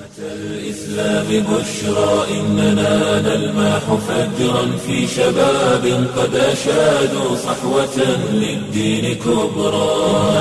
الإسلام بشرى إننا نلمح فجرا في شباب قد أشادوا صحوة للدين كبرى.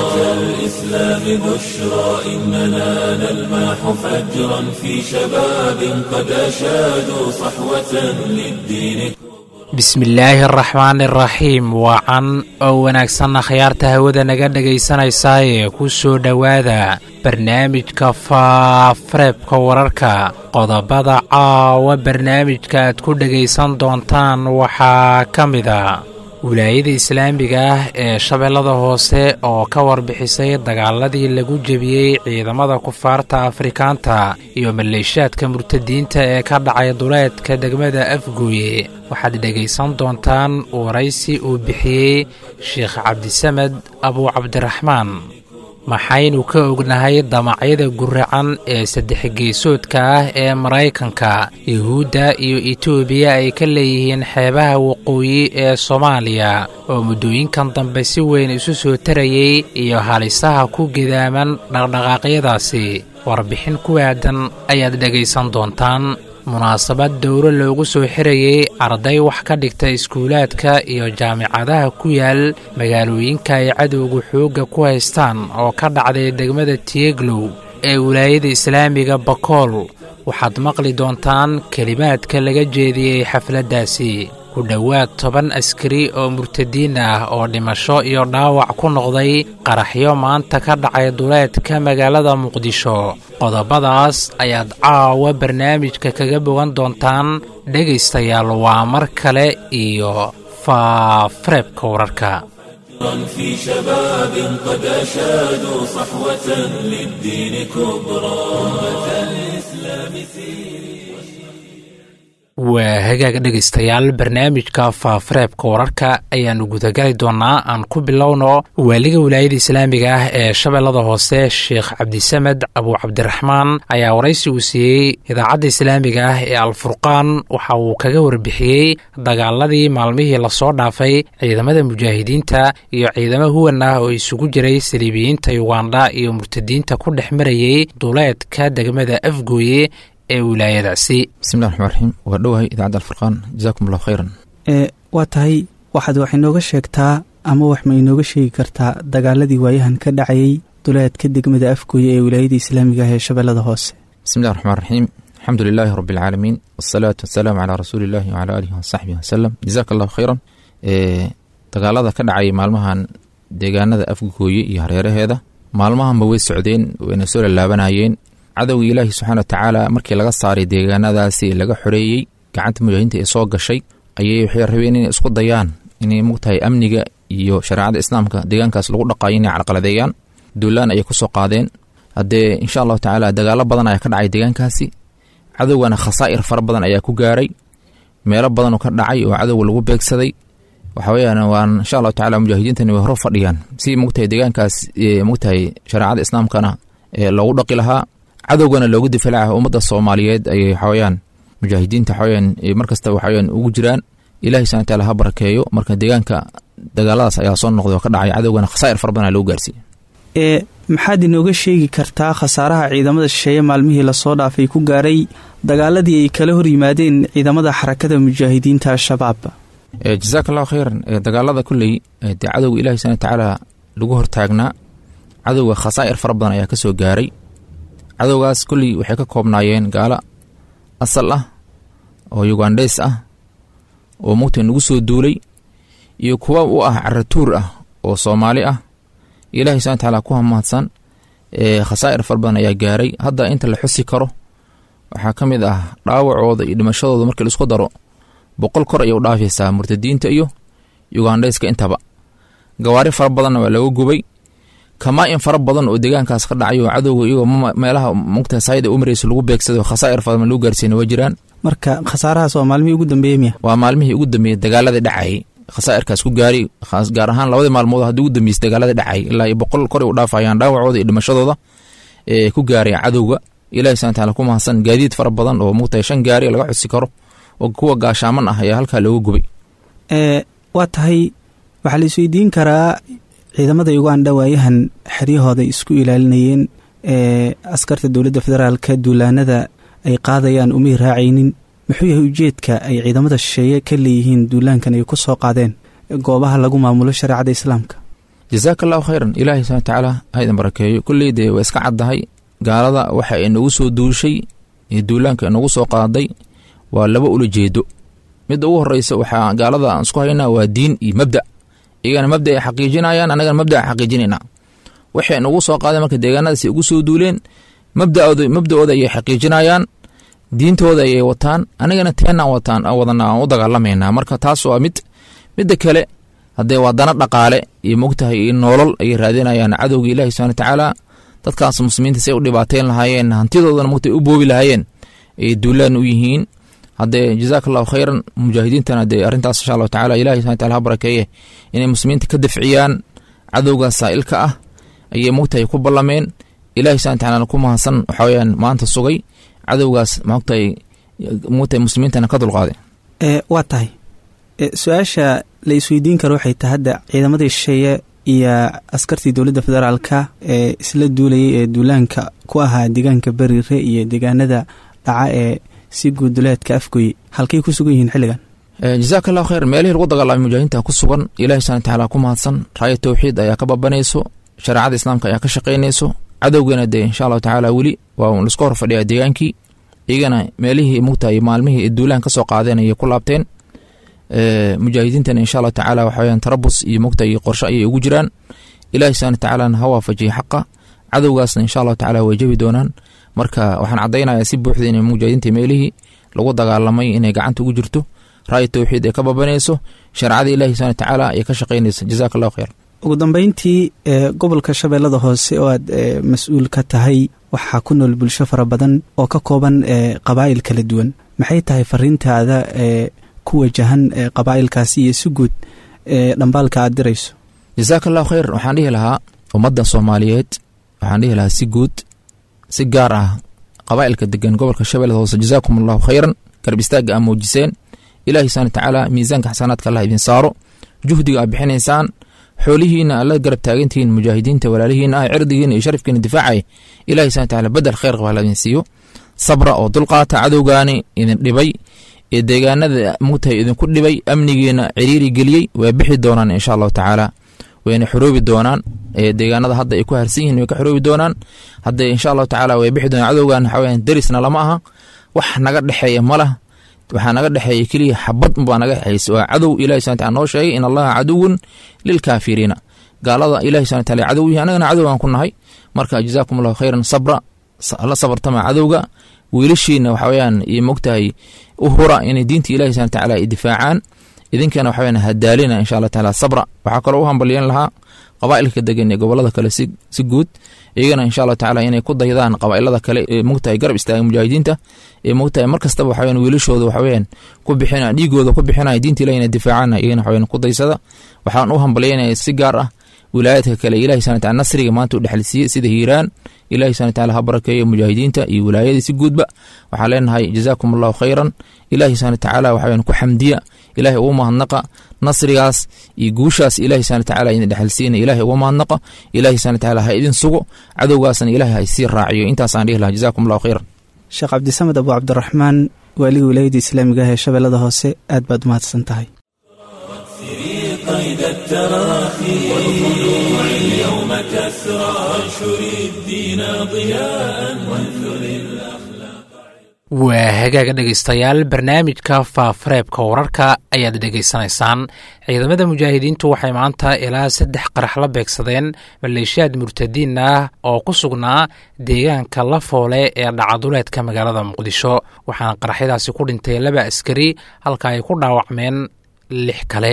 الإسلام بشرى إننا نلمح فجرا في شباب قد أشادوا صحوة للدين كبرى. bismillaahi araxmaani araxiim wacan oo wanaagsanna khiyaarta hawada naga dhegaysanaysaayee ku soo dhowaada barnaamijka faafareebka wararka. qodobada caawa barnaamijka aad ku dhegaysan doontaan waxaa ka mida wilaayada islaamiga ah ee shabeellada hoose oo ka warbixisay dagaaladii lagu jebiyey ciidamada kufaarta afrikaanta iyo maleeshaadka murtadiinta ee ka dhacay duleedka degmada afgooye. waxaad dhegaysan doontaan waraysi uu bixiyey sheekh cabdisamed abuucabdiraxmaan. maxaynu ka ognahay damacyada guracan ee saddex geesoodka ah ee maraykanka, yuhuudda iyo etoobiya ay ka leeyihiin xeebaha waqooyi ee soomaaliya oo muddooyinkan dambe si weyn isu soo tarayey iyo halisaha ku gedaaman dhaqdhaqaaqyadaasi. warbixin ku aadan ayaad dhegaysan doontaan. munaasabad dowro loogu soo xirayey arday wax ka dhigta iskuulaadka iyo jaamicadaha ku yaal magaalooyinka ay cadowga xoogga ku haystaan oo ka dhacday degmada tieglow ee wilaayada islaamiga bakool. waxaad maqli doontaan kelimaadka laga jeediyey xafladdaasi. ku dhowaad 10 askari oo murtadiin ah oo dhimasho iyo dhaawac ku noqday qaraxyo maanta ka dhacay duleedka magaalada muqdisho. qodobadaas ayaad caawa barnaamijka kaga bogan doontaan dhegaystayaal. waa mar kale iyo faafareebka wararka. في شباب قد أشادوا صحوة للدين كبرى. الإسلام waa hagaag dhegaystayaal, barnaamijka faafareebka wararka ayaannu gudagali doonnaa. aan ku bilowno waaliga wilaayada islaamiga ah ee shabeellada hoose sheekh cabdisamed abuucabdiraxmaan ayaa waraysi uu siiyey idaacadda islaamiga ah ee alfurqaan. waxa uu kaga warbixiyey dagaaladii maalmihii lasoo dhaafay ciidamada mujaahidiinta iyo ciidamo huwan ah oo isugu jiray saliibiyiinta yugandha iyo murtadiinta ku dhex marayey duleedka degmada afgooye ee wilaayadaasi. bismillahi raxmaan raxiim. waa dhowahay idaacadda alfurqaan, jazaakum allahu khayran. waa tahay waxaad wax inooga sheegtaa ama wax ma inooga sheegi kartaa dagaaladii waayahan ka dhacayey duleedka degmada afgooye ee wilaayada islaamiga ah ee shabeellada hoose. bismillahi raxmaan raxiim. alxamdu lilaahi rabbi alcaalamiin, wasalaatu wasalaamu calaa rasuuliillaahi wacalaa aalihi wasaxbihi wasalam. jazaaka allahu khayran. dagaalada ka dhacayay maalmahan deegaanada afgooye iyo hareeraheeda maalmahanba way socdeen, wayna soo lalaabanayeen. cadowgii ilaahi subxaana watacaala markii laga saaray deegaanadaasi laga xoreeyey gacanta mujaahidiinta ee soo gashay ayay waxay rabeen inay isku dayaan inay mugtahay amniga iyo shareecada islaamka deegaankaas lagu dhaqaayo inay carqaladeeyaan. duulaan ayay ku soo qaadeen. haddee insha allahu tacaala dagaalo badan ayaa ka dhacay deegaankaasi. cadowgana khasaa'ir fara badan ayaa ku gaaray, meelo badan oo ka dhacay oo cadowga lagu beegsaday. waxa weyaan waan insha allahu tacala mujaahidiintani way horo fadhiyaan si mugtahay deegaankaas mugtahay shareecada islaamkana loogu dhaqi lahaa, cadowgana loogu difaaca ummadda soomaaliyeed ayay waxaweyaan mujaahidiinta waxaweyaan markasta waxaweyaan ugu jiraan. ilaahay subxana wataala ha barakeeyo. marka deegaanka dagaaladaas ayaa soo noqday oo ka dhacay, cadowgana khasaa'ir fara badan lagu gaarsiiyey. maxaad inooga sheegi kartaa khasaaraha ciidamada shisheeye maalmihii lasoo dhaafay ku gaaray dagaaladii ay kala hor yimaadeen ciidamada xarakada mujaahidiinta al-shabaab? jazaaka allahu khayran. dagaalada kulley dee cadowga ilaahay subxana watacaala lagu hortaagnaa, cadowga khasaa'ir fara badan ayaa ka soo gaaray. cadowgaas kulley waxay ka koobnaayeen gaalo asal ah oo yugandheys ah oo mugta nagu soo duulay iyo kuwa u ah caratuur ah oo soomaali ah. ilaahay subxana watacaala ku hamahadsan. khasaa'ir fara badan ayaa gaaray. hadda inta la xusi karo waxaa ka mid ah dhaawacooda iyo dhimashadooda markii laisku daro 100 kor ayay u dhaafaysaa murtadiinta iyo yugandheyska intaba. gawaari fara badanna waa laga gubay. kamaa-in fara badan oo deegaankaas ka dhacay oo cadowga iyagoo meelaha mugta sayda u maraysa lagu beegsaday khasaa'ir fara badan lagu gaarsiina waa jiraan. marka khasaarahaas waa maalmihii ugu dambeeyey miya? waa maalmihii ugu dambeeyey dagaaladii dhacayay khasaa'irkaas ku gaaray, gaar ahaan 2 maalmood haddii ugu dambeysay dagaaladii dhacayay ilaa 100 kor u dhaafayaan dhaawacooda iyo dhimashadooda ku gaaray cadowga. ilaahay subxana wataala ku mahadsan. gaadiid fara badan oo mugta 5 gaari laga xusi karo oo kuwa gaashaaman ah ayaa halkaa looga gubay. waa tahay waxaa la isweydiin karaa ciidamada Uganda waayahan xeryahooda isku ilaalinayeen askarta dowladda federaalka duulaanada ay qaadayaan umay raacaynin, muxuu yahay ujeedka ay ciidamada shisheeye ka leeyihiin duulaankan ay ku soo qaadeen goobaha lagu maamulo shareecada islaamka? jazaaka allahu khayran, ilaahay subxana watacaala ha idin barakeeyo. kulley dee waa iska caddahay, gaalada waxa inagu soo duushay ee duulaanka inagu soo qaaday waa laba ula jeedo. midda ugu horreysa waxaa gaalada aan isku haynaa waa diin iyo mabda. iyagana mabda ay xaqiijinayaan, annagana mabda aan xaqiijinaynaa. waxay inagu soo qaadeen marka deegaanadaasi ugu soo duuleen, mabda'ooda ayay xaqiijinayaan, diintooda ayay wataan, anigana teenaan wadanaa aan u dagaalamaynaa. marka taas waa midda kale haddee waa dana dhaqaale iyo mogtahay iyo noolol ayay raadinayaan cadowga ilaahi subxana watacaala. dadkaas muslimiinta say u dhibaateyn lahaayeen, hantidoodana mogtahay u boobi lahaayeen ay duulaan u yihiin. haddee jazaaka allahu khayran, mujaahidiintana dee arrintaas insha allahu tacala ilahi subxana wataala ha barakeeye inay muslimiinta ka dafciyaan cadowgaas saa'ilka ah ayay mogtahay ku ballameen. ilahi subxana watacaala ku mahadsan waxaa weyaan maanta sugay cadowgaas mogtahay muslimiintana ka dulqaaday. waa tahay su-aasha la isweydiin karo waxay tahay hadda ciidamadii shisheeye iyo askartii dowladda federaalka ee isla duulayay ee duulaanka ku ahaa deegaanka bariire iyo deegaanada dhaca ee si guuduleedka afgoye, halkay ku sugan yihiin xilligan? jazaaka allahu khayr, meelihii lagu dagaalamay mujaahidiinta ku sugan, ilahi subxana watacaala ku mahadsan. raaya tawxiid ayaa ka babanayso, shareecada islaamka ayaa ka shaqaynayso. cadowgana dee insha allahu tacaala weli waa laisku hor fadhiyaa deegaankii. iyagana meelihii mugtahay maalmihii duulaan ka soo qaadeen ayay ku laabteen. mujaahidiintana insha allahu tacaala waxa weyaan tarabus iyo mogtahay qorshe ayay ugu jiraan. ilahi subxana watacaalana ha waafajiyay xaqa, cadowgaasna insha allahu tacala way jabi doonaan. marka waxaan caddaynayaa si buuxda inay mujaahidiinta meelihii lagu dagaalamay inay gacanta ugu jirto, raaya tawxiid ay ka babanayso, shareecada ilahi subxana watacaala ay ka shaqaynayso. jazaaka allahu khayr. ugu dambeyntii gobolka shabeellada hoose oo aad mas-uul ka tahay waxaa ku nool bulsho fara badan oo ka kooban qabaa'il kala duwan. maxay tahay fariintaada ku wajahan qabaa'ilkaasi iyo si guud dhambaalka aad dirayso? jazaaka allahu khayr. waxaan dhihi lahaa ummadda soomaaliyeed, waxaan dhihi lahaa si guud si gaar ah qabaa'ilka degan gobolka shabeellada hoose, jazaakum allahu khayran. garab istaagga aa muujiseen, ilaahi subxana watacaala miisaanka xasanaadka allah idin saaro. juhdiga aad bixinaysaan, xoolihiina alla garab taagantihiin mujaahidiinta walaalihiina ah, cirdigiina iyo sharafkiina difaacay, ilahi subxana watacaala bedel khayr qaba alla idin siiyo. sabra oo dulqaata, cadowgaani idin dhibay ee deegaanada mugtahay idinku dhibay, amnigiina ciriiri geliyey, way bixi doonaan insha allahu tacaala, wayna xoroobi doonaan. deegaanada hadda ay ku harsan yihiin way ka xoroobi doonaan. hadda insha allahu tacaala way bixi doonaan. cadowgan waxaa weyaan derisna lama aha, wax naga dhexeeya ma lah. waxaa naga dhexeeya keliya xabad unbaa naga dhexeysa, waa cadow ilahi subxana wataala noo sheegay in allaha caduwun lilkaafiriina. gaalada ilahi subxana wataala cadow yahay, annagana cadowgaan ku nahay. marka jazaakum allahu khayran, sabra la sabartama cadowga. wiilashiina waxa weyaan iyo mogtahay u hura inay diinta ilahi subxana watacaala ay difaacaan. idinkana waxa weyaan hadaalina insha allah tacaala sabra. waxaa kaloo u hambalyan lahaa qabaa'ilka degan ee gobolada kale si guud, iyagana insha allahu tacaala inay ku daydaan qabaa'ilada kale ee mogtahay garab istaaga mujaahidiinta ee mogtahay mar kastaba waxa weyaan wiilashooda waxa weyaan ku bixina dhiigooda ku bixinaya diinta ilahi inay difaacaan, iyagana waxa weyaan ku daysada. waxaan u hambalyanaya si gaar ah wilaayadka kale ilahi subxana wataala nasriga maanta u dhexalsiiyey sida hiiraan. ilahi subxana wataala ha barakeeyo mujaahidiinta iyo wilaayadii si guudba. waxaan leenahay jazaakum allahu khayran. ilahi subxana watacaala waxa weyaan ku xamdiya, ilahi ugu mahadnaqa nasrigaas iyo guushaas ilahi subxana watacaala idin dhexalsiina, ilahi ugu mahadnaqa. ilahi subxana watacaala ha idin sugo, cadowgaasna ilahi ha isii raaciyo. intaasaan dhihi lahaa jazaakum allahu khayran. sheekh cabdisamed abu cabdiraxmaan, waaliga wilaayadda islaamiga ah ee shabeellada hoose, aad baad umahadsan tahay. قيد التراخي والخضوع اليوم كسرى وانشر الدين ضياء وانثر waa hagaaga dhegaystayaal, barnaamijka faafareebka wararka ayaad dhegaysanaysaan. ciidamada mujaahidiintu waxay maanta ilaa 3 qarax la beegsadeen maleeshiyaad murtadiin ah oo ku sugnaa deegaanka Lafoole ee dhacaduleedka magaalada Muqdisho. waxaana qaraxyadaasi ku dhintay 2 askari halka ay ku dhaawacmeen 6 kale.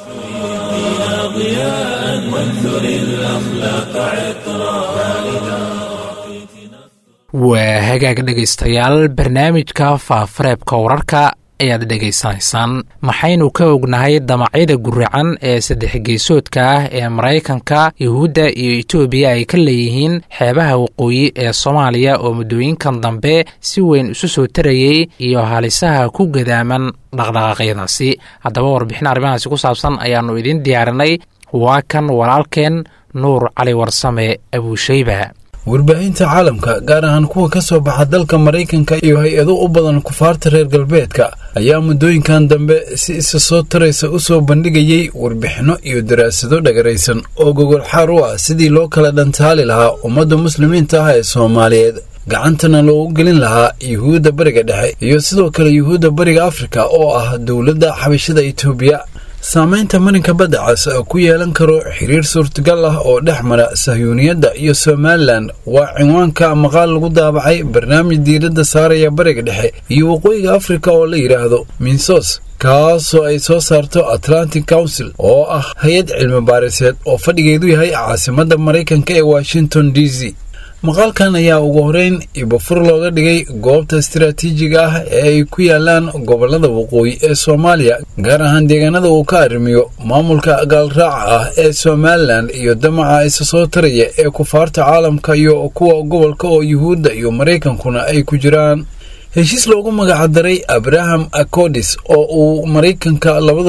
waa hagaaga dhegaystayaal, barnaamijka faafareebka wararka ayaad dhegaysanaysaan. maxaynu ka ognahay damacyada guracan ee 3 geesoodka ah ee Maraykanka, Yuhuudda iyo Itoobiya ay ka leeyihiin xeebaha waqooyi ee Soomaaliya oo muddooyinkan dambe si weyn isu soo tarayay iyo halisaha ku gadaaman dhaqdhaqaaqyadaasi? haddaba warbixin arrimahaasi ku saabsan ayaannu idin diyaarinay. waa kan walaalkeen Nuur Cali Warsame Abuushayba. warbaahinta caalamka gaar ahaan kuwa ka soo baxa dalka Mareykanka iyo hay-ado u badan kufaarta reer galbeedka ayaa muddooyinkan dambe si isa soo taraysa u soo bandhigayay warbixino iyo daraasado dhagaraysan oo gogol xaar u ah sidii loo kala dhantaali lahaa ummadda muslimiinta ah ee Soomaaliyeed gacantana loogu gelin lahaa yuhuudda bariga dhexe iyo sidoo kale yuhuudda bariga Afrika oo ah dowladda xabashada Itoobiya saamaynta marinka badda cas ku yeelan karo xiriir suurtagal ah oo dhex mara Sahyuuniyadda iyo Somaliland waa cinwaanka maqaal lagu daabacay barnaamij diiradda saaraya bariga dhexe iyo waqooyiga Afrika oo la yiraahdo Minsos kaasoo ay soo saarto Atlantic Council oo ah hay'ad cilmi baariseed oo fadhigeedu yahay caasimadda Mareykanka ee Washington DC maqaalkan ayaa ugu horeyn ibafur looga dhigay goobta istiraatiijiga ah ee ay ku yaalaan gobolada waqooyi ee Soomaaliya gaar ahaan deegaanada uu ka arrimiyo maamulka gaalraaca ah ee Somaliland iyo damaca isa soo taraya ee kufaarta caalamka iyo kuwa gobolka oo Yuhuudda iyo Mareykankuna ay ku jiraan heshiis loogu magac daray Abraham Accords oo uu Mareykanka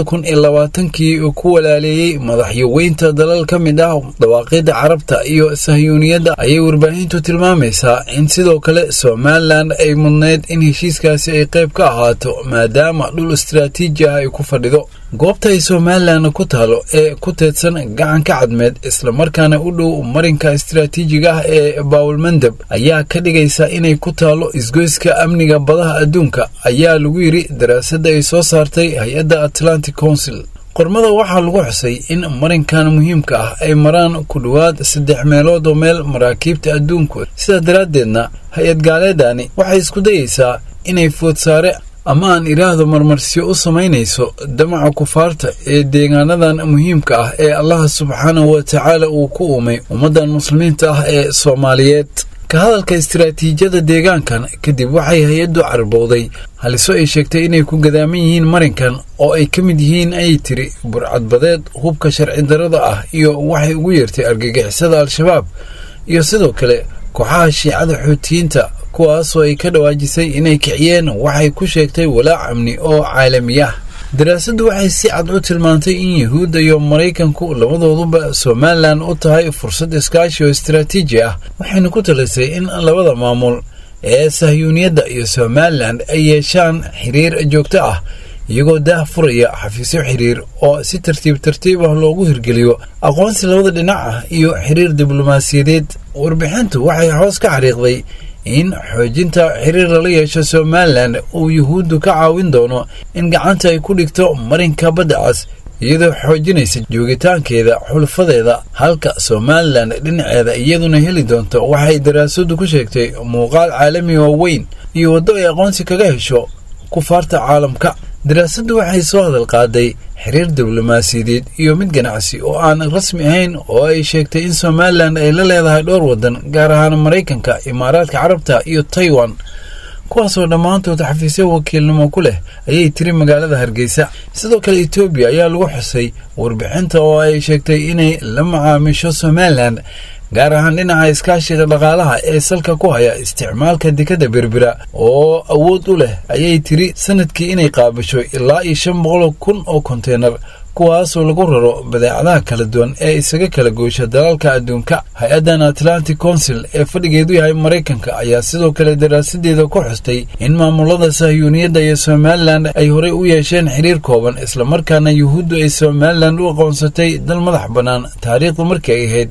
2020 ku walaaleeyay madaxweynta dalal ka mid ah dhawaaqida Carabta iyo Sahyuuniyadda ayay warbaahintu tilmaamaysaa in sidoo kale Somaliland ay mudneed in heshiiskaasi ay qayb ka ahaato maadaama dhul istiraatiiji ah ay ku fadhido goobta ay Somaliland ku taalo ee ku teedsan gacanka cadmeed isla markaana u dhow marinka istiraatiijiga ah ee Bawlmandab ayaa ka dhigaysa inay ku taalo isgoyska amniga badaha adduunka ayaa lagu yiri daraasadda ay soo saartay hay-adda Atlantic Council qormada waxaa lagu xusay in marinkan muhiimka ah ay maraan ku dhawaad 3 meelood oo meel maraakiibta adduunku sida daraadeedna hay-ad gaaleedani waxay isku dayaysaa inay food saare ama aan iraahdo marmarsiyo u samaynayso damaca kufaarta ee deegaanadan muhiimka ah ee Allah subxaanahu wa ta'ala uu ku uumay ummadan muslimiinta ah ee Soomaaliyeed ka hadalka istiraatiijiyada deegaankan kadib waxay hay-addu carbowday haliso ay sheegtay inay ku gadaaman yihiin marinkan oo ay ka mid yihiin ay tiri burcadbadeed hubka sharci darrada ah iyo waxay ugu yeertay argagixisada al-shabaab iyo sidoo kale kooxaha shiicada xuutiyiinta kuwaasoo ay ka dhawaajisay inay kiciyeen waxay ku sheegtay walaac amni oo caalami ah daraasaddu waxay si cad u tilmaantay in Yuhuudda iyo Mareykanku labadooduba Somaliland u tahay fursad iskaashi oo istiraatiiji ah waxayna ku talisay in labada maamul ee Sahyuuniyadda iyo Somaliland ay yeeshaan xiriir joogto ah iyagoo daahfuraya xafiisyo xiriir oo si tartiib ah loogu hirgeliyo aqoonsi labada dhinac ah iyo xiriir diblomaasiyadeed warbixintu waxay hoos ka xariiqday in xoojinta xiriir la yeesho Somaliland uu Yuhuuddu ka caawin doono in gacanta ay ku dhigto marinka badda cas iyadoo xoojinaysa joogitaankeeda xulfadeeda halka Somaliland dhinaceeda iyaduna heli doonto waxay daraasaddu ku sheegtay muuqaal caalami oo weyn iyo waddo ay aqoonsi kaga hesho kufaarta caalamka daraasaddu waxay soo hadal qaaday xiriir diblomaasiyadeed iyo mid ganacsi oo aan rasmi ahayn oo ay sheegtay in Somaliland ay la leedahay dhowr wadan gaar ahaan Mareykanka, Imaaraadka Carabta iyo Taiwan kuwaasoo dhammaantood xafiisyo wakiilnimo ku leh ayay tiri magaalada Hargeysa sidoo kale Itoobiya ayaa lagu xusay warbixinta oo ay sheegtay inay la macaamisho Somaliland gaar ahaan dhinaca iskaashiga dhaqaalaha ee salka ku haya isticmaalka dekada berbera oo awood u leh ayay tiri sanadkii inay qaabasho ilaa 500,000 oo konteenar kuwaasoo lagu raro badeecadaha kala duwan ee isaga kala goosha dalalka adduunka hay-addan Atlantic Council ee fadhigeedu yahay Mareykanka ayaa sidoo kale daraasadeeda ku xustay in maamulada Sahyuuniyadda iyo Somaliland ay horey u yeesheen xiriir kooban isla markaana Yuhuuddu ay Somaliland u aqoonsatay dal madax bannaan taariikhdu markii ay ahayd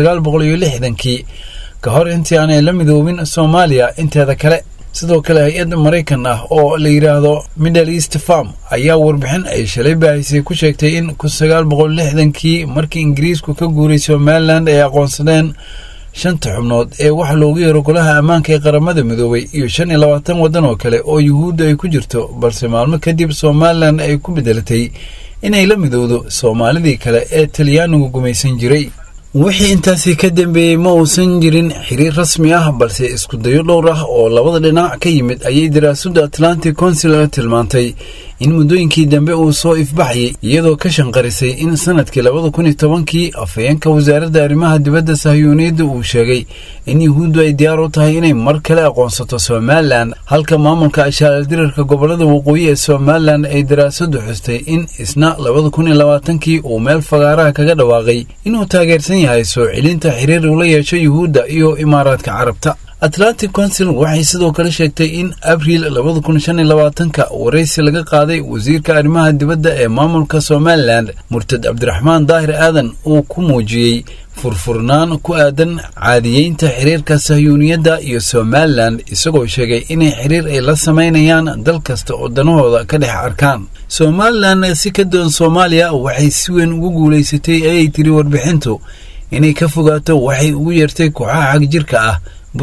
1960 ka hor intii aanay la midoobin Soomaaliya inteeda kale sidoo kale hay-ad Mareykan ah oo la yiraahdo Middle East Farm ayaa warbixin ay shalay baahisay ku sheegtay in 1960 markii Ingiriisku ka guuray Somaliland ay aqoonsadeen 5 xubnood ee wax loogu yeero golaha ammaanka ee qaramada midoobay iyo 25 wadan oo kale oo Yuhuudda ay ku jirto balse maalmo kadib Somaliland ay ku bedelatay inay la midowdo Soomaalidii kale ee Talyaanigu gumaysan jiray wixii intaasi ka dambeeyay ma uusan jirin xiriir rasmi ah balse isku dayo dhowr ah oo labada dhinac ka yimid ayay daraasadda Atlantic Council tilmaantay in muddooyinkii dambe uu soo ifbaxayay iyadoo ka shanqarisay in sanadkii 2010 afhayeenka wasaaradda arrimaha dibadda sahyuuniyadda uu sheegay in yuhuuddu ay diyaar u tahay inay mar kale aqoonsato Somaliland halka maamulka ashaaldirarka gobolada waqooyi ee Somaliland ay daraasadu xustay in isna 2020 uu meel fagaaraha kaga dhawaaqay inuu taageersan yahay soo celinta xiriir ula yeesho yuhuudda iyo imaaraadka carabta. Atlantic Council waxay sidoo kale sheegtay in Abriil 2025 wareysi laga qaaday wasiirka arrimaha dibadda ee maamulka Somaliland Murtad Cabdiraxmaan Daahir Aadan uu ku muujiyay furfurnaan ku aadan caadiyeynta xiriirka sahyuuniyadda iyo Somaliland isagoo sheegay inay xiriir ay la sameynayaan dal kasta oo danahooda ka dhex arkaan. Somaliland si ka doon Soomaaliya waxay si weyn ugu guuleysatay ay tiri warbixintu inay ka fogaato waxay ugu yeertay kooxaha xagjirka ah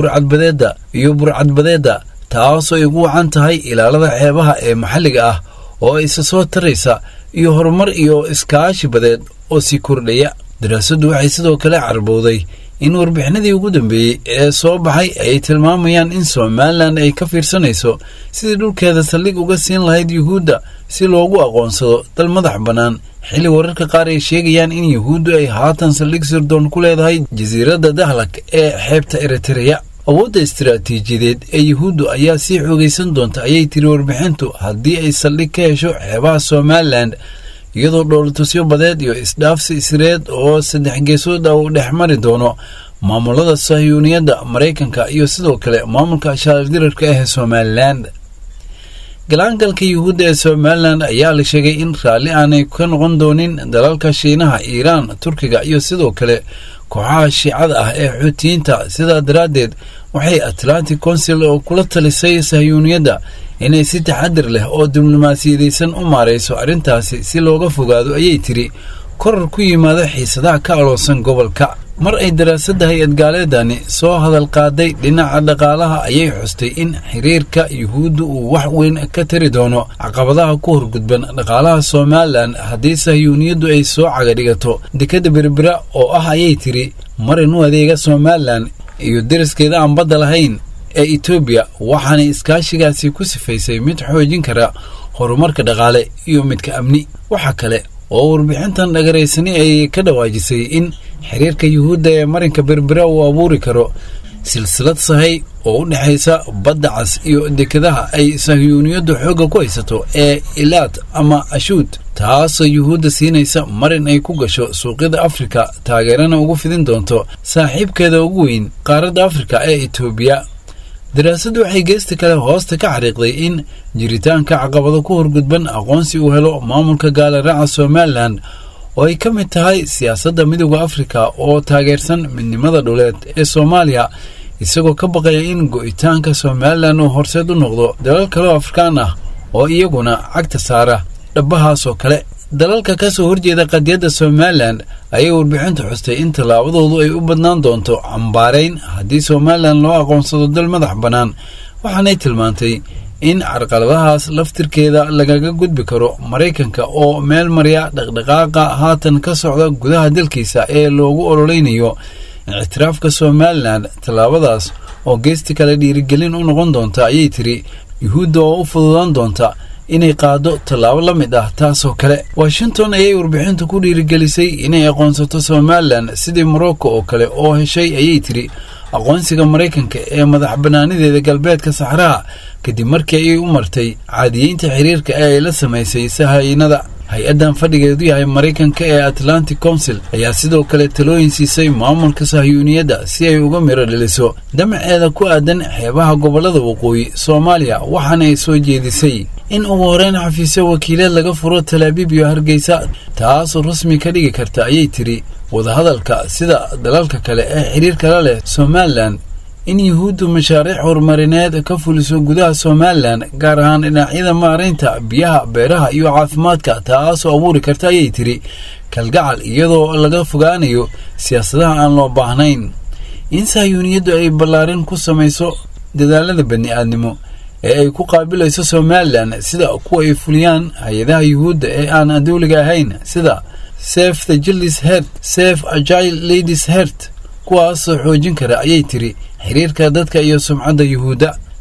burcadbadeeda taasoo ay ugu wacan tahay ilaalada xeebaha ee maxalliga ah oo isa soo taraysa iyo horumar iyo iskaashi badeed oo sii kordhaya. daraasadu waxay sidoo kale carbowday in warbixinadii ugu dambeeyey ee soo baxay ay tilmaamayaan in Somaliland ay ka fiirsanayso sidii dhulkeeda saldhig uga siin lahayd yuhuudda si loogu aqoonsado dal madax bannaan xilli wararka qaar ay sheegayaan in yuhuuddu ay haatan saldhig sirdoon ku leedahay jasiiradda Dahlak ee xeebta Eritrea. awoodda istiraatiijiyadeed ee yuhuuddu ayaa sii xoogaysan doonta ayay tiri warbixintu haddii ay saldhig ka hesho xeebaha Somaliland iyadoo dhowlatusyo badeed iyo isdhaafsi isreed oo saddex geesood ah uu dhex mari doono maamulada sahyuuniyadda Mareykanka iyo sidoo kale maamulka ashaaldirarka ee Somaliland. galaangalka yuhuudda ee Somaliland ayaa la sheegay in raalli aanay ka noqon doonin dalalka Shiinaha, Iiraan, Turkiga iyo sidoo kale kooxaha shiicada ah ee Xuutiyiinta. sidaa daraaddeed waxay Atlantic Council oo kula talisay sahyuuniyadda inay si taxadir leh oo diblomaasiyadaysan u maareyso arrintaasi si looga fogaado ayay tiri korar ku yimaada xiisadaha ka aloosan gobolka. mar ay daraasadda hay-ad gaaleedani soo hadal qaaday dhinaca dhaqaalaha ayay xustay in xiriirka yuhuuddu uu wax weyn ka tari doono caqabadaha ku horgudban dhaqaalaha Somaliland haddii sahyuuniyaddu ay soo cagadhigato dekadda Berbera oo ah ayay tiri marin u adeega Somaliland iyo deriskeeda aan badda lahayn ee Ethiopia waxaana iskaashigaasi ku sifaysay mid xoojin kara horumarka dhaqaale iyo midka amni. waxa kale oo warbixintan dhagaraysani ay ka dhawaajisay in xiriirka yuhuudda ee marinka Berbera uu abuuri karo silsilad sahay oo u dhaxaysa badda cas iyo dekadaha ay sahyuuniyaddu xooga ku haysato ee Ilaad ama Ashuud taasoo yuhuudda siinaysa marin ay ku gasho suuqyada Afrika taageerana ugu fidin doonto saaxiibkeeda ugu weyn qaaradda Afrika ee Ethiopia. daraasadu waxay geesta kale hoosta ka xariiqday in jiritaanka caqabado ku horgudban aqoonsi uu helo maamulka gaaliraaca Somaliland oo ay ka mid tahay siyaasadda midowga Afrika oo taageersan midnimada dhuleed ee Soomaaliya isagoo ka baqaya in go'itaanka Somaliland uu horseed u noqdo dalal kale oo Afrikaan ah oo iyaguna cagta saara dhabahaas oo kale. dalalka ka soo horjeeda qadiyadda Somaliland ayay warbixintu xustay in tallaabadoodu ay u badnaan doonto cambaareyn haddii Somaliland loo aqoonsado dal madax bannaan waxaanay tilmaantay in carqaladahaas laftirkeeda lagaga gudbi karo Mareykanka oo meel marya dhaqdhaqaaqa haatan ka socda gudaha dalkiisa ee loogu ololeynayo ictiraafka Somaliland. tallaabadaas oo geesti kale dhiirigelin u noqon doonta ayay tiri yuhuudda oo u fududaan doonta inay qaado tallaabo la mid ah taasoo kale. Washington ayay warbixintu ku dhiirigelisay inay aqoonsato Somaliland sidii Morocco oo kale oo heshay ayay tiri aqoonsiga Mareykanka ee madax bannaanideeda galbeedka Saxaraha kadib markii ay u martay caadiyeynta xiriirka ee ay la samaysay sahaynada. hay-addan fadhigeedu yahay Mareykanka ee Atlantic Council ayaa sidoo kale talooyin siisay maamulka sahyuuniyadda si ay uga miro dhaliso damaceeda ku aadan xeebaha gobolada waqooyi Soomaaliya waxaana ay soo jeedisay in ugu horreyn xafiisyo wakiileed laga furo Tel Aviv iyo Hargeysa taasoo rasmi ka dhigi karta ayay tiri wadahadalka sida dalalka kale ee xiriirka la leh Somaliland in yuhuuddu mashaariic horumarineed ka fuliso gudaha Somaliland gaar ahaan dhinacyada maareynta biyaha, beeraha iyo caafimaadka taasoo abuuri karta ayay tiri kalgacal iyadoo laga fogaanayo siyaasadaha aan loo baahnayn. in sahyuuniyaddu ay ballaarin ku samayso dadaalada bani'aadnimo ee ay ku qaabilayso Somaliland sida kuwa ay fuliyaan hay-adaha yuhuudda ee aan dawliga ahayn sida Save the Children's Heart, Save a Child Lady's Heart kuwaasoo xoojin kara ayay tiri xiriirka dadka iyo sumcadda yuhuudda.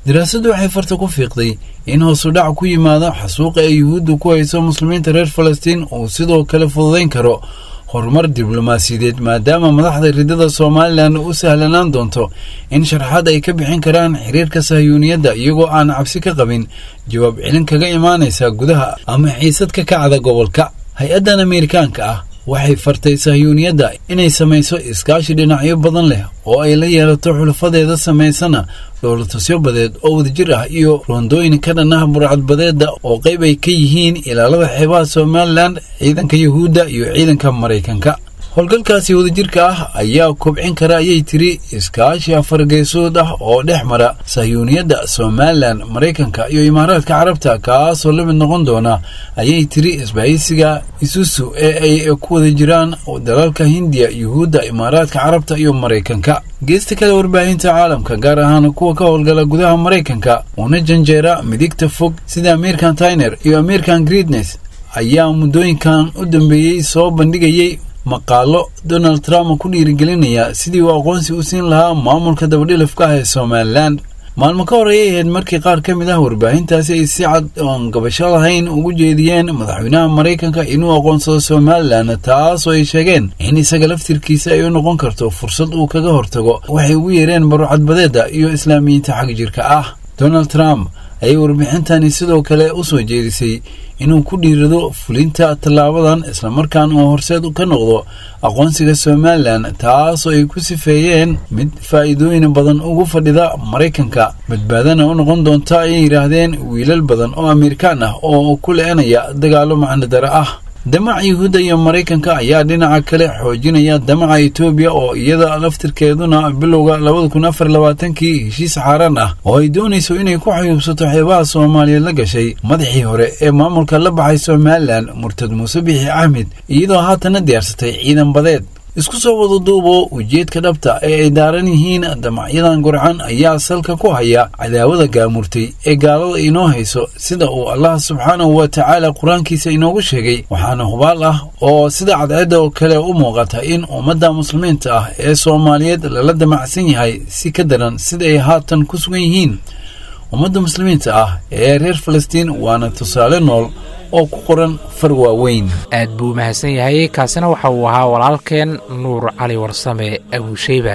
daraasaddu waxay farta ku fiiqday in hoos u dhac ku yimaado xasuuqa ay yuhuuddu ku hayso muslimiinta reer falastiin uu sidoo kale fududayn karo horumar diblomaasiyadeed maadaama madaxda ridada somalilan u sahlanaan doonto in sharaxaad ay ka bixin karaan xiriirka sahyuuniyadda iyagoo aan cabsi ka qabin jawaab celin kaga imaanaysa gudaha ama xiisad ka kacda gobolka. hay-addan Ameerikaanka ah waxay fartay sahyuuniyadda inay samayso iskaashi dhinacyo badan leh oo ay la yeelato xulafadeeda samaysana dowladtusyo badeed oo wadajir ah iyo roondooyin ka dhan ah burcadbadeedda oo qayb ay ka yihiin ilaalada xeebaha somalilan, ciidanka yuhuudda iyo ciidanka maraykanka. howlgalkaasi wadajirka ah ayaa kobcin kara ayay tiri iskaashi afargeesood ah oo dhex mara sahyuuniyadda somalilan, maraykanka iyo imaaraadka carabta kaasoo la mid noqon doona ayay tiri isbahaysiga isusu ee ay ku wada jiraan dalalka hindiya, yuhuudda, imaaraadka carabta iyo maraykanka. geesta kale warbaahinta caalamka gaar ahaan kuwa ka howlgala gudaha maraykanka una janjeera midigta fog sida American Tyner iyo American Greatness ayaa muddooyinkan u dambeeyey soo bandhigayay maqaalo Donald Trump ku dhiirigelinaya sidii uu aqoonsi u siin lahaa maamulka dabadhilifka ah ee Somaliland. maalmo ka horeeyay ahayd markii qaar ka mid ah warbaahintaasi ay si cad oon gabasho lahayn ugu jeediyeen madaxweynaha maraykanka inuu aqoonsado Somaliland, taasoo ay sheegeen in isaga laftirkiisa ay u noqon karto fursad uu kaga hortago waxay ugu yeereen barucadbadeedda iyo islaamiyiinta xag jirka ah. Donald Trump ayay warbixintani sidoo kale u soo jeedisay inuu ku dhiirado fulinta tallaabadan islamarkaan uu horseed ka noqdo aqoonsiga Somaliland, taasoo ay ku sifeeyeen mid faa'iidooyin badan ugu fadhida Maraykanka, badbaadana u noqon doonta ay yiraahdeen wiilal badan oo Ameerikaan ah oo ku leenaya dagaalo macno dara ah. damaca yuhuudda iyo maraykanka ayaa dhinaca kale xoojinaya damaca Itoobiya oo iyada laftirkeeduna bilowga 2024 heshiis xaaraan ah oo ay doonayso inay ku xayuubsato xeebaha Soomaaliya la gashay madaxii hore ee maamulka la baxay Somaliland Murtad Muuse Bixi Axmed, iyadoo haatan diyaarsatay ciidan badeed. isku soo wada duubo ujeedka dhabta ee ay daaran yihiin damacyadan gurcan ayaa salka ku haya cadaawada gaamurtay ee gaalada inoo hayso sida uu Allah subxaanahu wa ta'ala quraankiisa inoogu sheegay. waxaana hubaal ah oo sida cadceedda oo kale u muuqata in ummadda muslimiinta ah ee Soomaaliyeed lala damacsan yahay si ka daran sida ay haatan ku sugan yihiin ummadda muslimiinta ah ee reer Falastiin, waana tusaale nool oo ku qoran far waaweyn. aad buu mahadsan yahay. kaasina waxa uu ahaa walaalkeen nuur cali warsame abuushayba.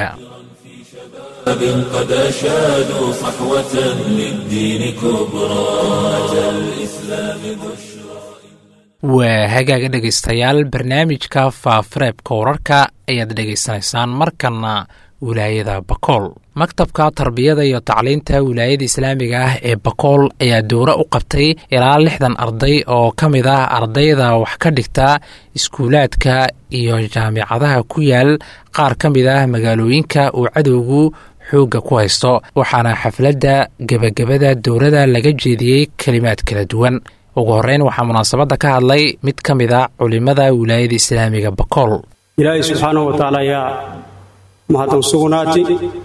قد أشادوا صحوة للدين كبرى الإسلام بشرى. waa hagaaga dhegaystayaal, barnaamijka faafareebka wararka ayaad dhegaysanaysaan. markana wilaayada Bakool. maktabka tarbiyada iyo tacliinta wilaayada islaamiga ah ee Bakool ayaa dowra u qabtay ilaa 60 arday oo ka mid ah ardayda wax ka dhigta iskuulaadka iyo jaamicadaha ku yaal qaar ka mid ah magaalooyinka uu cadowgu xooga ku haysto, waxaana xafladda gabagabada dowrada laga jeediyey kalimaad kala duwan. ugu horeyn waxaa munaasabadda ka hadlay mid ka mid ah culimada wilaayada islaamiga Bakool. ilaahay subxaanahu wa ta'aala yaa mahadsan sugnaati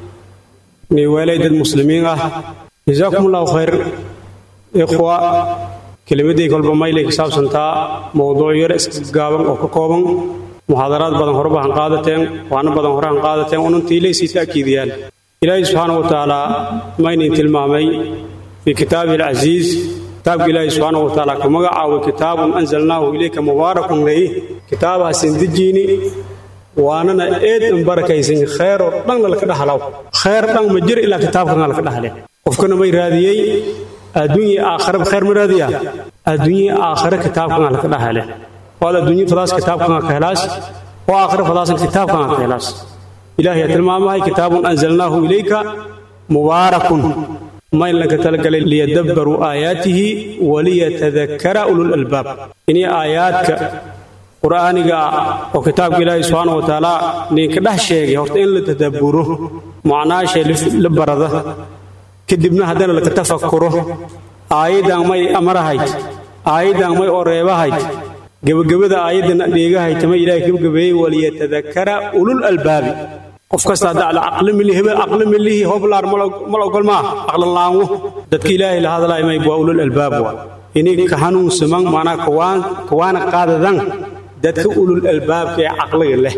ni waalid muslimiin ah. jazakumullahu khayr ikhwa. kelimadii kolba maylay ka saabsantaa mowduuc yar isgaaban oo ka kooban muhaadaraad badan hore baan qaadateen, waana badan hore aan qaadateen ununtii leysii taakiidiyaan. ilaahay subxaanahu wa ta'aala maynin tilmaamay fi kitaabil aziiz كتاب الله سبحانه وتعالى كما قال كتاب أنزلناه إليك مبارك ليه كتاب سندجيني وانا ايد مبارك يسين خير دان لك دحلو خير دان مجر الى كتاب كان لك دحله وفكنا ما يراديي الدنيا اخر بخير مراديا الدنيا اخر كتاب كان لك دحله ولا الدنيا فلاس كتاب كان خلاص واخر فلاس كتاب كان خلاص. الهي تلمامه كتاب انزلناه اليك مبارك ما إنك تلقى ليدبروا آياته وليتذكر أولو الألباب. إني آياتك قرآنك وكتابك الله سبحانه وتعالى نيكده شيء هورتين لتدبره معناه شيء لبرده كدبنا هذا لك تفكره آيدا ما أمرهايت آيدا ما أوريبهايت جب آيدا نيجهايت ما إلهي جب وليتذكر أولو الألباب. qof kasta dacla aqli milihi aqli milihi hoblar mal ogol ma aqli laawo dadka ilaahay la hadlay may baa ulul albaab inay ka hanuun saman maana kawaan qaadadan dadka ulul albaab ee aqliga leh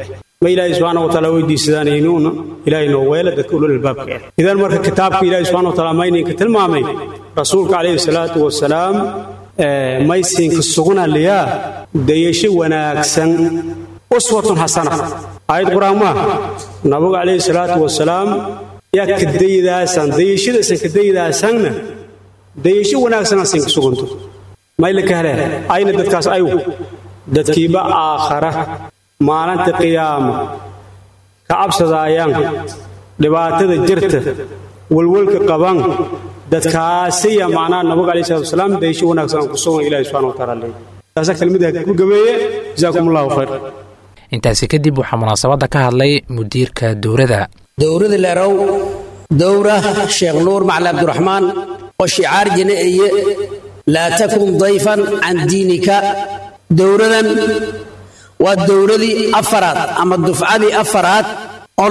ma ilaahay subxaanahu wa tacaala weydiisadaanuuna ilaahay noo weela dadka ulul albaabka idan marka kitaabka ilaahay subxaanahu wa tacaala mayninka tilmaamay rasuulka calayhi salaatu wasalaam maysinka sugnaliyaa dayasho wanaagsan uswatun xasana aayad qur'aan ma nabiga calayhi salaatu wasalaam yaa kadaydaasaan dayashadaasan kadaydaasana dayasho wanaagsan asin sugunto mayla ka heleen ayna dadkaas ayu dadkiiba aakhara maalinta qiyaama ka cabsadaayaan dhibaatada jirta walwalka qaban dadkaasiya macnaha nabiga calayhi salaatu wasalaam dayasho wanaagsan ku sugan ilaahay subxaanahu wa tacaala leeyahay taasa kelmadaha ku gabeeye jazaakumullahu khayr intaasi kadib waxaa munaasabadda ka hadlay mudiirka dowladda leerow dowra sheekh nuur macali cabdiraxmaan oo shicaar jineeye laa takun dayfan can diinika dowradan waa dowradii afaraad ama dufcadii afaraad oo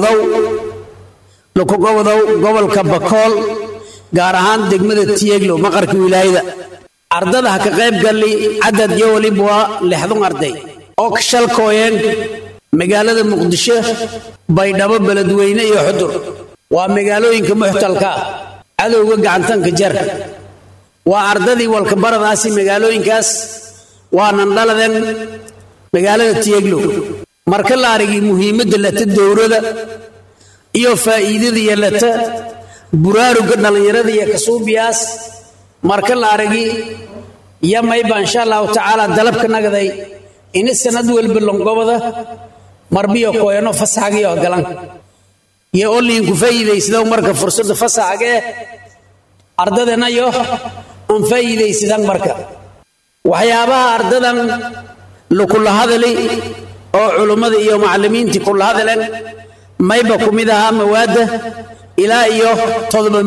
laku gobodow gobolka bakool gaar ahaan degmada tiyeglow maqarka wilaayada ardada ha ka qayb galli cadad iyo waliba waa 60 arday oo ka shalkooyeen magaalada muqdisho baydhabo beledweyne iyo xudur waa magaalooyinka muxtalka cadowga gacantanka jar waa ardadii walka baradaasi magaalooyinkaas waanan dhaladen magaalada tiyeglow marka la aragay muhiimadda lata dowrada iyo faa'iidada yeelata buraaruga dhalinyarada iyo kasuubiyaas marka la aragay yamayba insha allahu tacaala dalabka nagaday in sanad walba longobada marbiyo kooyano fasaxagiyo galan iyo olin ku faa'iideysado marka fursada fasaxage ardadana iyo aan faa'iideysadaan marka waxyaabaha ardadan lukula hadalay oo culimada iyo macallimiinta kula hadalan mayba kumidaha mawaada ilaa iyo 7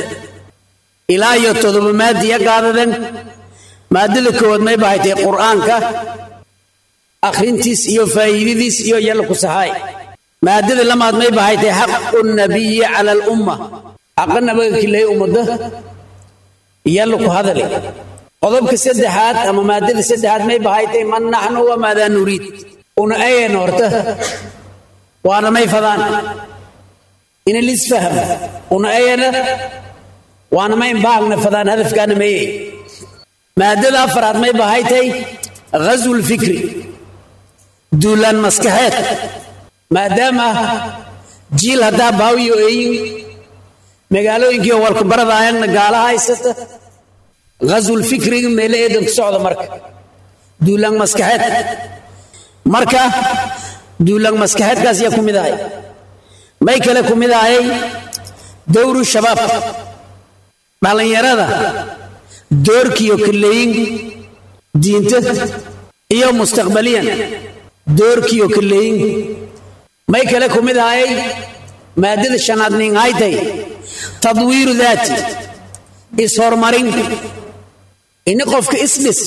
maada ya qaadadan maadada kood mayba haytay quraanka akhrintiis iyo faa'iidadiis iyo yalla ku sahay maadada lamaad mayba haytay haqqun nabiyyi ala al umma haqqan nabiga kilay umada yalla ku hadalay qodobka saddexaad ama maadada saddexaad mayba haytay man nahnu wa maada nurid una ayeen horta waana may fadaan in lisfaham una ayena waana may baagna fadaan hadafkaana may maadada afraad mayba haytay ghazwul fikri duulaan maskaxeed maadaama jiil haddaa baawiyo eeyin magaalooyinkii walka baradaayana gaalaha haysata ghazwul fikriga meele eedan ku socda marka duulaan maskaxeed marka duulaan maskaxeedkaas yaa ku mid ahay may kale ku mid ahay dowru shabaab dhalinyarada doorkiyo kaleeyin diinta iyo mustaqbaliyan doorkiyo kaleeyin may kale ku mid ahay maadada shanaad nin haytay tadwiiru daati ishormarin in qofka isdhis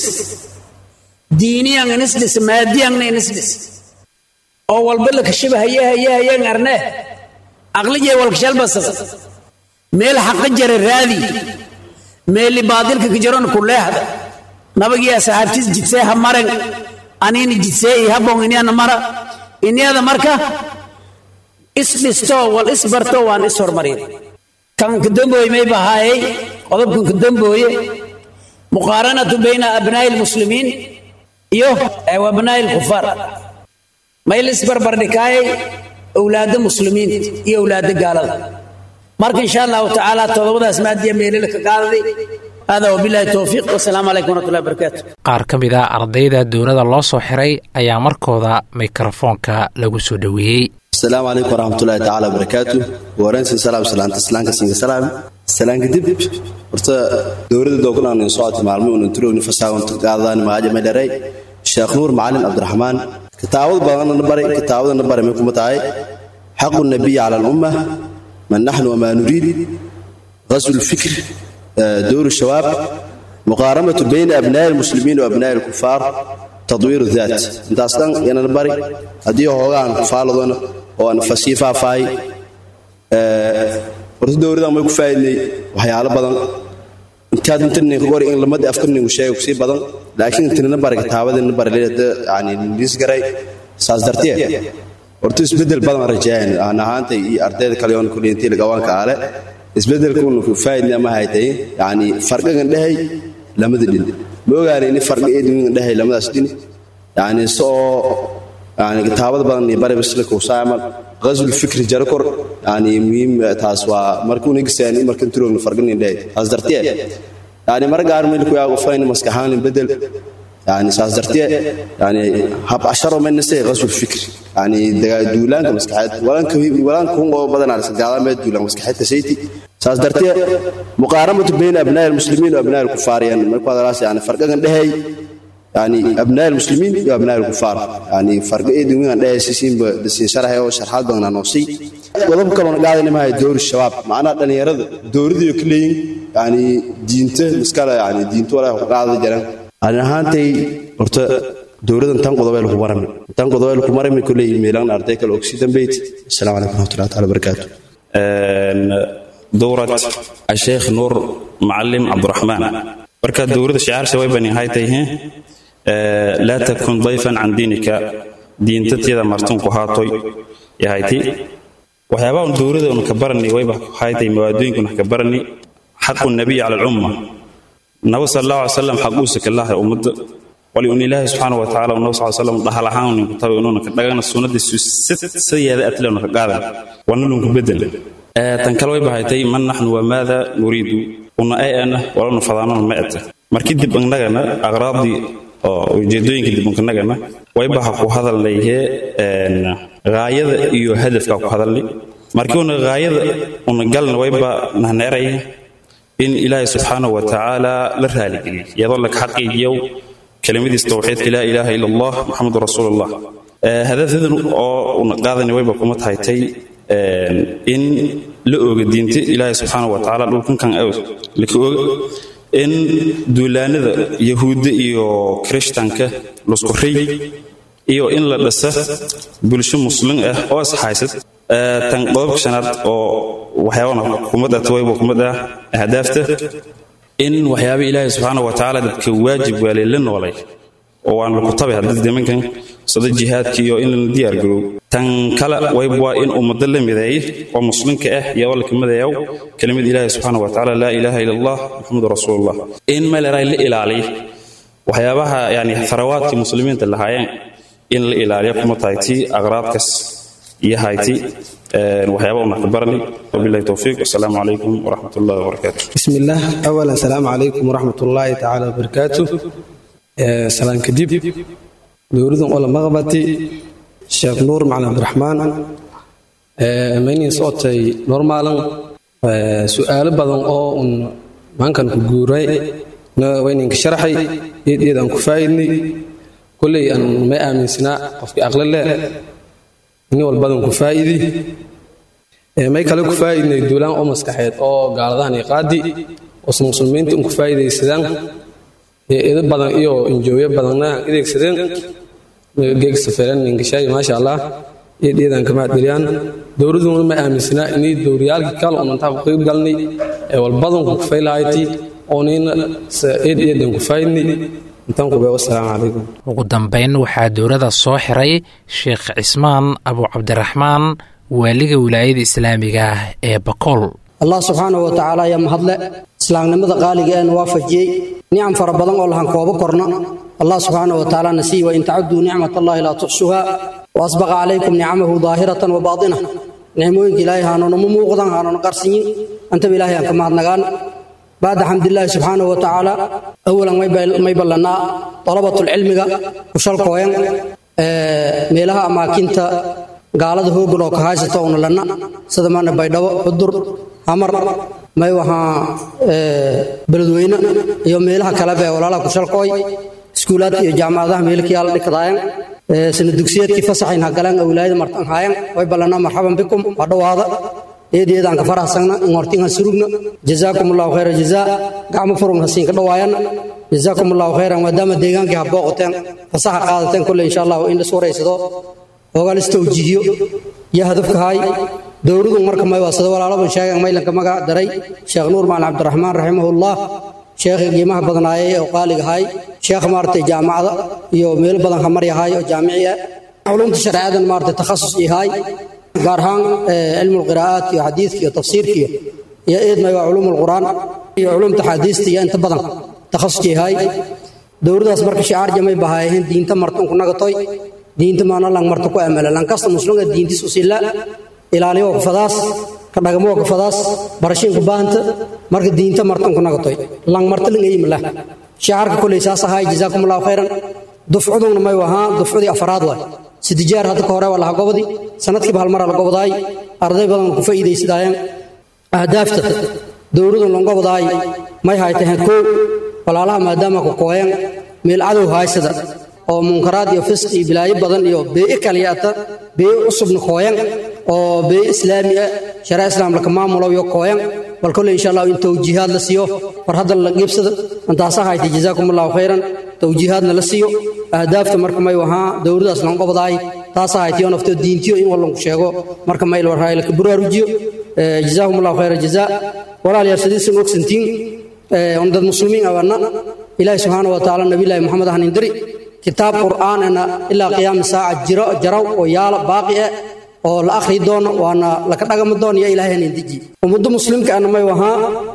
diiniyan isdhis maadiyan isdhis oo walba la kashabahayahayahayan arne aqliye walkashalbasa meel xaqa jara raadi meeli baadilka ka jaron ku leexda nabagi asxaabtiis jidse ha maran anina jidse i habon inana mara inada marka isdhisto wal isbarto waan ishormarin kan kadambooy may bahaayay qodobkan kadambooye muqaaranatu bayna abnaa'i almuslimiin iyo abnaa'i alkufaar may lisbarbar dhikaayay awlaada muslimiin iyo awlaada gaalada marka insha allahu tacaala todobadaas maadiya meelila ka qaadaday hada wabillahi towfiiq wasalaamu calaykum warahmatullahi wabarakaatu qaar ka mid a ardayda dowladda loo soo xiray ayaa markooda mikrofoonka lagu soo dhoweeyey السلام عليكم ورحمة الله تعالى وبركاته ورنسي سلام سلانك سلام كدب ورتا دورة دوغنا أن يصعد معلمي وننترو نفسها ونتقاضان مهاجم مدري الشيخ نور معلم عبد الرحمن كتابة نبري منكم متعي حق النبي على الأمة من نحن وما نريد غزو الفكر دور الشباب مقارنة بين أبناء المسلمين وأبناء الكفار تطوير الذات انت اصلا يانا نبري اديو هوغان فالدون oo aan fasiifa faay warta dowladda ma ku faa'iiday waxyaalo badan intaad internet ku in lamada afkarni u sheego si badan laakiin internet bariga taabada bariga yaani lis garay saas dartiye horta isbedel badan rajaan aan ahaantay iyo ardayda kale oo ku dhintay lagawanka aale isbedelku ku faa'iido ma haytay yani farqigan dhahay lamada dhin loogaanay in farqi ee dhahay lamadaas dhin yani soo yani kitaabada badan iyo bari bisla ku saamal qazul fikri jarakor yani muhiim taas waa markuu nigsaan markan turoon farqin dhahay asdartiye yani margaar meel ku yaago fayn maskaxaan bedel يعني سازرتي يعني هب 10 من نسي غسل الفكر يعني دولان مسكحات ولان كون بدن على سدالمه دولان مسكحات سيتي سازرتي مقارنه بين ابناء المسلمين وابناء الكفار يعني marka raas يعني farqan dhahay يعني ابناء المسلمين وابناء الكفار يعني فرق ايدين dhahay si sharaxay oo sharxaad badan noosii wadab kale oo qaadana ma hay door shabaab macna dhalinyarada dooradii kaleeyeen يعني diinta iskala يعني diinta wala qaada jiraan أنا هانتي أرت دورة تان قضايا الكبارم تان قضايا الكبارم كل ميلان أرتيك الأكسيدن بيت السلام عليكم ورحمة الله تعالى وبركاته دورة الشيخ نور معلم عبد الرحمن بركة دورة الشعار سوي بني هايته لا تكن ضيفا عن دينك دين تتيذا مرتون قهاتوي يا هايتي وحيابا دورة ونكبرني ويبه هايتي موادين كنكبرني حق النبي على الأمة النبي صلى الله عليه وسلم حقوسك الله أمد ولأن الله سبحانه وتعالى والنبي صلى الله عليه وسلم ضحى لحاون يقطعون كدغنا السنة ست سيئة أتلون كقاعدة ونلون كبدل تنكلوا بهايتي من نحن وماذا نريد قلنا أي أنا ولا نفضانا المائة مركز بنغنا أغراضي وجدوين كده بنغنا ويبقى هذا اللي هي غاية يو هدف هذا اللي مركون غاية ونقلنا ويبقى نهنريه إن إله سبحانه وتعالى لرهالك يظلك حقي يوم كلمة التوحيد لا إله إلا الله محمد رسول الله هذا ذن قاعد نويب قومت هايتي إن لؤج دينت إله سبحانه وتعالى لو كان أوس لكؤج إن دولان يهود إيو كريستانك لسكري إيو إن لسه بلش مسلم أوس حاسد تنقض شنات أو وحيوانا قومت تويب وقومت أهدافته إن وحياب إله سبحانه وتعالى كواجب وللن ولي وأن القطبة هذا دائما كان صد الجهاد كيو إن الديار جرو تنكلا ويبوا إن أمدل مذاي ومسلم كأه يولك مذايو كلمة إله سبحانه وتعالى لا إله إلا الله محمد رسول الله إن ما لرأي إلا عليه وحيابها يعني ثروات المسلمين تلهاين إن إلا عليه قومت هايتي أغراض كس يهايتي وحيابا ونخبرني وبالله التوفيق والسلام عليكم ورحمة الله وبركاته بسم الله أولا السلام عليكم ورحمة الله تعالى وبركاته سلام كديب دوردهم أولا مغبتي الشيخ نور معنا عبد الرحمن مني صوتي نورمالا سؤال بدن أو من كان كجوري وين شرحي يدي أنك فايدني كل أن ما أمن سناء في أغلى الله إني والبدن كفايدي ما يكلم كفايدني دولان أو مسكحيت أو قاعدان يقادي وسمسلمين تم كفايدي سدان إذا بدن إيو إنجوية بدننا إذا سدان جيك سفران إنكشاي ما شاء الله إذا كما دريان دوردون ما أمسنا إني دوريال كال ومن تقريب قالني والبدن كفايلايتي أونين إذا كفايدني ugu dambeyn waxaa dowladda soo xiray sheekh cismaan abu cabdiraxmaan waaliga wilaayada islaamiga ah ee bakool allah subxaanahu wa tacaala ayaa mahadle islaamnimada qaaliga ee waafajiyey nicam fara badan oo lahan koobo korna allah subxaanahu wa tacaala nasiiy wa in tacuduu nicmatallahi laa tuxsuha wa asbaqa calaykum nicamahu daahiratan wa baatina nicmooyinka ilaahay haanoona mu muuqdan haanoona qarsanyin antaba ilaahay aan ka mahadnagaan بعد حمد الله سبحانه وتعالى أولا ما يبلنا طلبة العلم وشال قوين ميلها أماكنت قالت هو قلوك هاجتون لنا سدمان بيدو حضر أمر ما يوها بلدوين يوم ميلها كلابة ولا لا كشال قوي سكولات جامعة ميلك يالا لكداين سندوكسيات كيف صحين هقلان أولاد مرتان هاين ويبلنا مرحبا بكم هذا هذا إيدي إذا أنك فرح سنة إنورتين هسرقنا جزاكم الله خير الجزاء قام فرم هسين كدوايان جزاكم الله خيرا ودام الديغان كي هبوقتين فصح قادتين كل إن شاء الله وإن سورة يسدو وقال استوجيهيو يهدفك هاي دوركم مركم ما يوصد ولا رب شيخ ما يلك ما دري شيخ نور مع عبد الرحمن رحمه الله شيخ جماعة بدناي وقال هاي شيخ مارتي جامعة يو ميل بدن خمر هاي جامعية علوم الشريعة مارت تخصص هاي قارهان علم القراءات يا حديث يا تفسير يا إيد ما علوم القرآن يا علوم تحديث يا أنت بدن تخصص هاي دورة أصبر كشعار جماعي بهايهن دين تمرتون كنا قطعي دين تمانا لان مرتكو أمل لان كاست مسلمة دين دي سوسيلا إلى عليه وقفداس كدغمو وقفداس برشين كبانت مرك دين تمرتون كنا قطعي لان مرتلين أي ملا شعار كل إساس هاي جزاكم الله خيرا دفعون ما يوها دفعي أفراد واي سدجار هذا كورا ولا قبضي سنة كبه المرة القبضاي أرضي بدن كفاية دي سدايم أهداف دورة لون قبضاي ما هاي تهكو ولا لا ما دام كوين من العدو هاي سدا أو منكرات يفسق بلاي بدن يو بإكليات بأصب نخوين أو بإسلامية شرع إسلام لكما مولو يو كوين والكل إن شاء الله إن توجيهات لسيو فرهذا اللقيب سدا أنت أصحى جزاكم الله خيرا توجيهات لسيو أهداف تمرك ما يوها دورة أصلا قبضاي تاسع تيون أفتو دين تيو إن والله شيء مرك ما يلور هاي لك برا رجيو جزاهم الله خير الجزاء ولا ليرسدي سنوك سنتين عند المسلمين أولنا إلهي سبحانه وتعالى النبي الله محمد هنندري كتاب قرآن أنا إلى قيام الساعة جرو ويال باقية أو الأخ دون وأنا لك رقم دون يا إلهي هنندجي ومد مسلم كأن ما يوها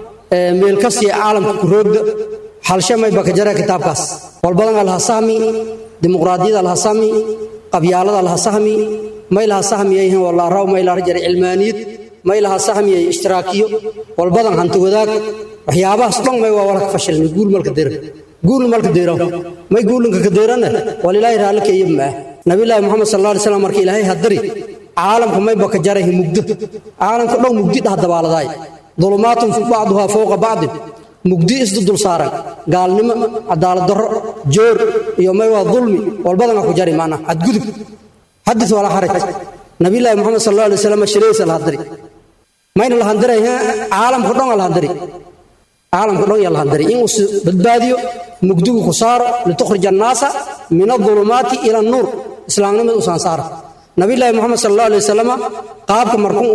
ملكسي عالم كرود حالشة ما يبقى جرى كتاب كاس والبلغ الهسامي ديمقراطية الهسامي قبيلة الهسامي ما إلها سهمي أيه والله راو ما إلها رجال علمانية ما إلها سهمي اشتراكية والبلغ هنتو ذاك وحيابه أصلاً ما يوالك فشل يقول ملك دير قول ملك ديره ما يقول لك كديرنا ولله رالك يبمع نبي الله محمد صلى الله عليه وسلم مركي إلهي هدري عالم ما يبقى جره مجد عالم كله مجد هذا بالداي ظلمات بعضها فوق بعض مجدي إصدق صارا قال نما عدالة در جور يوم يوا ظلمي والبدن أكو جري معنا أتجذب حدث ولا حرج نبي الله محمد صلى الله عليه وسلم الشريس الهندري ما إن الهندري عالم كلهم الهندري عالم كلهم الهندري إن بدباديو مجدو خسارة لتخرج الناس من الظلمات إلى النور إسلام نمد وسان صار نبي الله محمد صلى الله عليه وسلم قاب مركون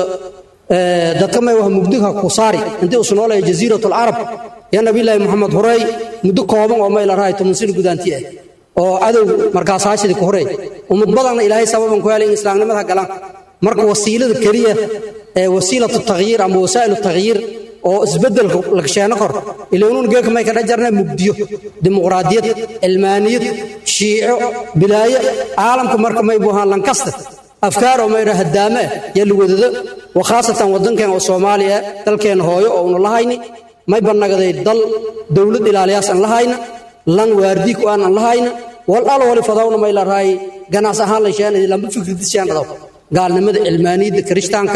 dadka may wax mugdiga ku saari intii uu noolay jasiiratul arab ya nabi ilaahi muhammad horay muddo kooban oo meel raay tumansin gudaantii ah oo adow markaas haashidi ku horay umad badan ilaahay sababan ku yeelay islaamnimada galaan marka wasiilada kaliya ee wasiilatu tagyiir ama wasaa'ilu tagyiir oo isbedel la sheeno kor ilaanuun geek may ka dhajarna mugdiyo dimuqraadiyad ilmaaniyad shiico bilaaya caalamka marka may buuhaan lankasta أفكار وما يرى هدامة يلوذ وخاصة ودنكن وصوماليا تلكن هايو أو نلاهيني ما يبرنا قدي ضل دولة الالياس أن لاهينا لن وارديك وأن لاهينا والله ولا فضاونا ما إلى راي جناس هان لشان لم بفكر دشان هذا قال نمد علماني كريستانك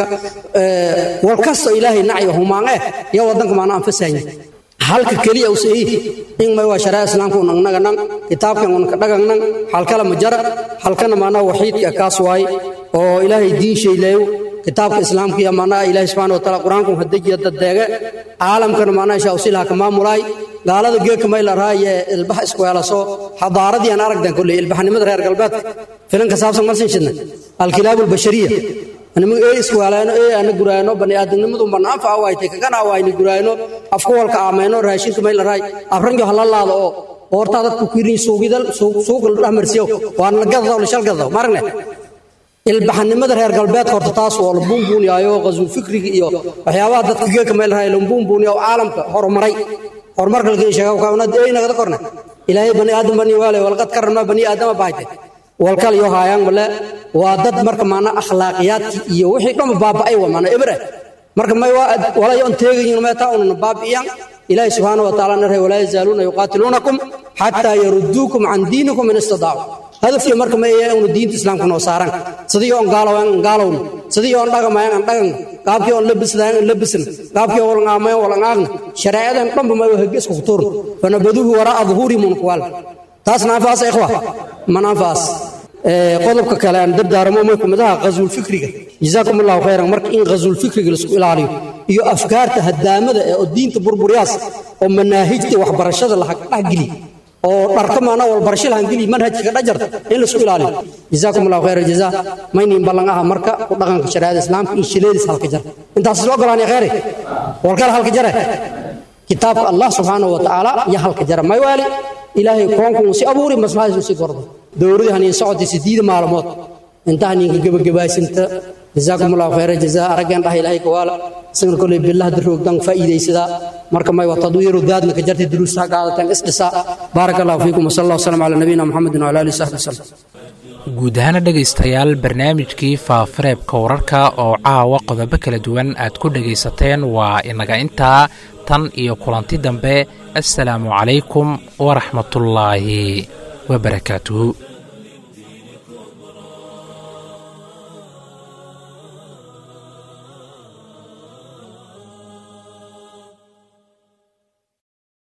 والكسر إلهي نعي وهم عنه يا ودنك معنا أنفسهم halka kaliya uu sameeyay in ma waa sharaع islaamku naga kitaabkan uu naga halkala majara halkana maana waxiidka kaas waay oo ilaahay diin sheegayo kitaabka islaamka iyo maana ilaahay subhanahu wa ta'ala quraanku hadajiya dadeega caalamkan maana insha Allah silaa kama mulay gaalada geek ma ila raayay ilbax isku yeelaso xadaaradii aan aragdan kulli ilbaxnimada reer galbeed filanka saabsan ma sinjidna al-kilaab al-bashariyya أنا من إيه سؤالنا إيه أنا جرانو بني آدم نمدو منافع وايد كأنا وايد جرانو أفكار كأمانو راشين كمال راي أفرنجو حلال الله أورتاد كوكيرين سوقيدل سوق الأمريكيو وأنا لقطة ولا شال قطة مارنا البحن مدر هير قلبات خرطاس والبوم بوني أيوة غزو فكري إيوه وحيوات دقيقة كمال راي لبوم بوني أو عالم هرمري هرمر كل شيء وكأنا دين هذا كرنا إلهي بني آدم بني والي والقد كرنا بني آدم بايته والكل يوهايان ولا وادد مرك معنا أخلاقيات يوحي كم باب أيوة معنا إبرة مرك ما يواد ولا ينتهي ما تاون باب إيان إلهي سبحانه وتعالى نره ولا يزالون يقاتلونكم حتى يردوكم عن دينكم من استطاعوا هذا في مرك ما يأون الدين الإسلام كنا وصارن صديقون قالوا صديقون دعوا ما يندعون قابكيون لبسن قابكيون ولا عامة شرائع كم بما يهجس خطور فنبذوه وراء ظهور من قوال تاس نافاس إخوة منافاس قلبك كلام دار مومكم ده غزو الفكري جزاكم الله خيرا مرك إن غزو الفكري لسؤال عليه يو أفكار تهدامة الدين تبربرياس ومناهجته وحبرشة الحق أجلي أو رقم أنا والبرشة الأنجلي منهج كدجر إلا سؤال عليه جزاكم الله خير الجزاء ما ينين بلغها مركا ودغن شريعة الإسلام إن شليل سالك جر أنت أصلا قراني غيري والكل هالك جره kitaabka allah subxaanahu wa tacaala iyo halka jara may waali ilaahay koonku si abuuri maslaxadiisu si gordo dowladda haniin socotay 8 maalmood inta haniinka gabagabaysinta jazaakumullahu khayran jazaa aragan dhahay ilaahay kawaala isagoo kale billah darroogdan faa'iideysada marka may wata tadwiiru daadna ka jartay duruusta qaadatan isdhisa barakallahu fiikum sallallahu alayhi wa sallam ala nabiyina muhammadin wa ala alihi wa sahbihi guud ahaan dhegaystayaal barnaamijkii faafareebka wararka oo caawa qodobo kala duwan aad ku dhegaysateen waa inaga intaa tan iyo kulanti dambe assalaamu calaykum waraxmatullaahi wabarakaatuhu